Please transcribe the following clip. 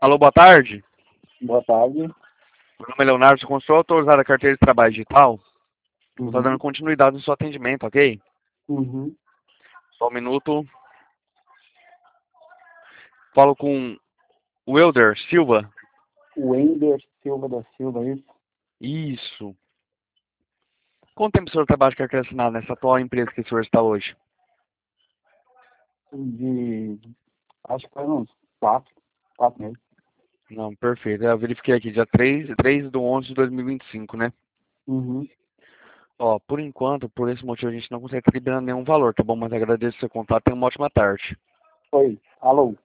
Alô, boa tarde. Boa tarde. Meu nome é Leonardo, sou consultor autorizado da carteira de trabalho digital. Estou dando Uhum. continuidade no seu atendimento, ok? Uhum. Só um minuto. Falo com o Welder Silva. Wender Silva da Silva, é isso? Isso. Quanto tempo o senhor trabalha de carteira assinada nessa atual empresa que o senhor está hoje? Acho que faz uns 4 meses. Não, perfeito. Eu verifiquei aqui, dia 3/11/2025, né? Uhum. Ó, por enquanto, por esse motivo, a gente não consegue estar liberando nenhum valor, tá bom? Mas agradeço o seu contato e tenha uma ótima tarde. Foi. Alô?